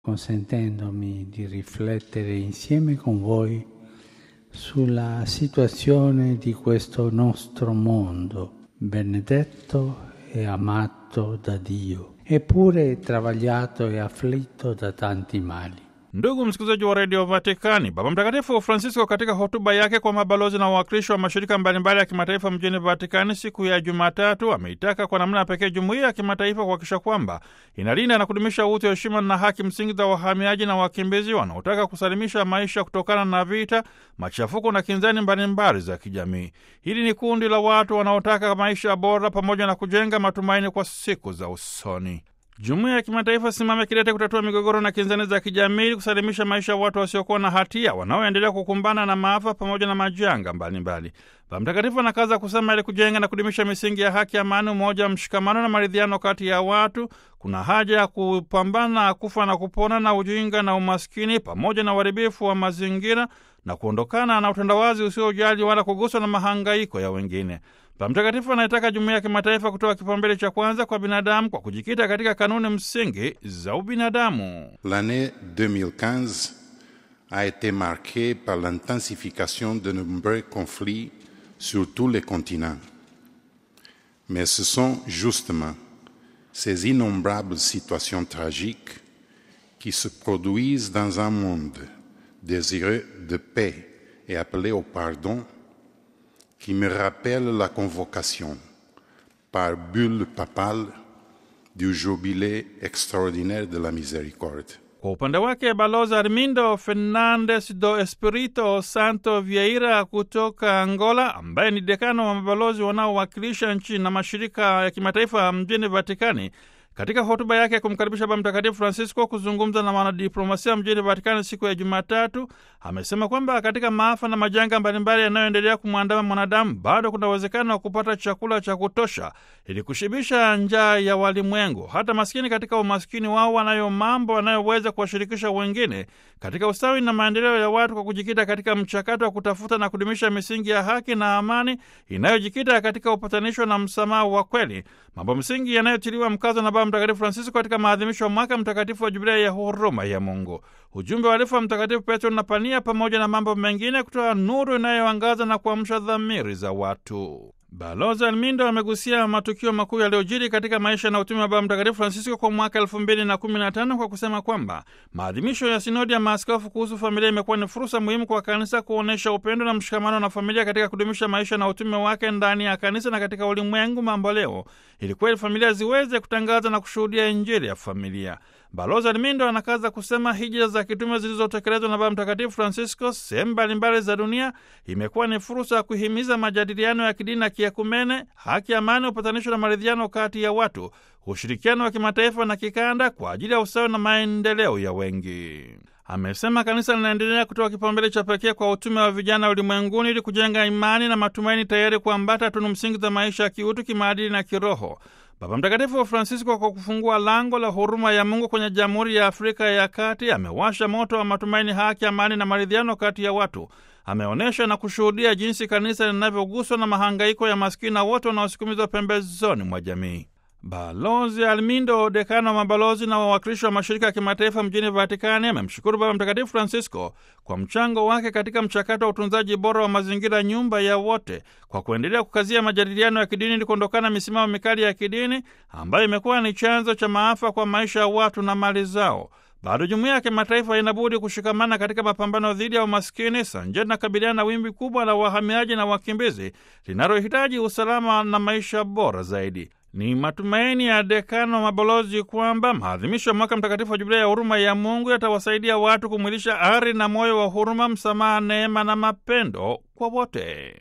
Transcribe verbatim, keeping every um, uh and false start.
consentendomi di riflettere insieme con voi sulla situazione di questo nostro mondo, benedetto e amato da Dio, eppure travagliato e afflitto da tanti mali. Ndugu msikilizaji wa redio Vatikani, Baba Mtakatifu Francisco katika hotuba yake kwa mabalozi na wawakilishi wa mashirika mbalimbali ya kimataifa mjini Vatikani siku ya Jumatatu ameitaka kwa namna pekee jumuiya ya kimataifa kuhakikisha kwamba inalinda na kudumisha utu, heshima na haki msingi za wahamiaji na wakimbizi wanaotaka kusalimisha maisha kutokana na vita, machafuko na kinzani mbalimbali za kijamii. Hili ni kundi la watu wanaotaka maisha bora pamoja na kujenga matumaini kwa siku za usoni. Jumuiya ya kimataifa simame kidete kutatua migogoro na kinzani za kijamii, kusalimisha maisha ya watu wasiokuwa na hatia wanaoendelea kukumbana na maafa pamoja na majanga mbalimbali. Baba Mtakatifu anakaza kusema, ili kujenga na kudumisha misingi ya haki, amani, umoja, mshikamano na maridhiano kati ya watu, kuna haja ya kupambana kufa na kupona na ujinga na umaskini pamoja na uharibifu wa mazingira na kuondokana na utandawazi usiojali wala kuguswa na mahangaiko ya wengine. Baba Mtakatifu anayetaka jumuiya ya kimataifa kutoa kipaumbele cha kwanza kwa binadamu kwa kujikita katika kanuni msingi za ubinadamu. L'année deux mille quinze a été marquée par l'intensification de nombreux conflits sur tous les continents. Mais ce sont justement ces innombrables situations tragiques qui se produisent dans un monde désireux de paix et appelé au pardon qui me rappelle la convocation par bulle papale du jubilé extraordinaire de la miséricorde. Kwa upande wake, Balozi Armindo Fernandes do Espirito Santo Vieira kutoka Angola, ambaye ni dekano wa mabalozi wanaowakilisha nchi na mashirika ya kimataifa mjini Vatikani, katika hotuba yake ya kumkaribisha Baba Mtakatifu Francisco kuzungumza na wanadiplomasia mjini Vatikani siku ya Jumatatu, amesema kwamba katika maafa na majanga mbalimbali yanayoendelea kumwandama mwanadamu, bado kuna uwezekano wa kupata chakula cha kutosha ili kushibisha njaa ya walimwengu. Hata maskini katika umaskini wao wanayo mambo wanayoweza kuwashirikisha wengine katika ustawi na maendeleo ya watu, kwa kujikita katika mchakato wa kutafuta na kudumisha misingi ya haki na amani inayojikita katika upatanisho na msamaha wa kweli, mambo msingi yanayotiliwa mkazo na Baba Mtakatifu Francisco katika maadhimisho ya mwaka mtakatifu wa Jubilei ya huruma ya Mungu. Ujumbe wa alifu wa Mtakatifu Petro na Pania, pamoja na mambo mengine, kutoa nuru inayoangaza na kuamsha dhamiri za watu. Balozi Armindo amegusia matukio makuu yaliyojiri katika maisha na utume wa Baba Mtakatifu Francisco kwa mwaka elfu mbili na kumi na tano kwa kusema kwamba maadhimisho ya sinodi ya maaskofu kuhusu familia imekuwa ni fursa muhimu kwa kanisa kuonyesha upendo na mshikamano na familia katika kudumisha maisha na utume wake ndani ya kanisa na katika ulimwengu mambo leo, ili kweli familia ziweze kutangaza na kushuhudia Injili ya familia. Balozi Armindo anakaza kusema hija za kitume zilizotekelezwa na Baba Mtakatifu Francisco sehemu mbalimbali za dunia imekuwa ni fursa ya kuhimiza majadiliano ya kidini na kiekumene, haki, amani, upatanisho na maridhiano kati ya watu, ushirikiano wa kimataifa na kikanda kwa ajili ya usawa na maendeleo ya wengi. Amesema kanisa linaendelea kutoa kipaumbele cha pekee kwa utume wa vijana ulimwenguni ili kujenga imani na matumaini, tayari kuambata tunu msingi za maisha ya kiutu, kimaadili na kiroho. Baba Mtakatifu Francisco, kwa kufungua lango la huruma ya Mungu kwenye Jamhuri ya Afrika ya Kati, amewasha moto wa matumaini, haki, amani na maridhiano kati ya watu. Ameonyesha na kushuhudia jinsi kanisa linavyoguswa na mahangaiko ya maskini na wote wanaosukumizwa pembezoni mwa jamii. Balozi Armindo, dekano wa mabalozi na wawakilishi wa mashirika ya kimataifa mjini Vatikani, amemshukuru Baba Mtakatifu Francisco kwa mchango wake katika mchakato wa utunzaji bora wa mazingira, nyumba ya wote, kwa kuendelea kukazia majadiliano ya kidini ili kuondokana misimamo mikali ya kidini ambayo imekuwa ni chanzo cha maafa kwa maisha ya watu na mali zao. Bado jumuiya ya kimataifa inabudi kushikamana katika mapambano dhidi ya umaskini, sanjani na kabiliana na wimbi kubwa la wahamiaji na wakimbizi linalohitaji usalama na maisha bora zaidi. Ni matumaini ya dekano wa mabalozi kwamba maadhimisho ya mwaka mtakatifu wa Jubilei ya huruma ya Mungu yatawasaidia watu kumwilisha ari na moyo wa huruma, msamaha, neema na mapendo kwa wote.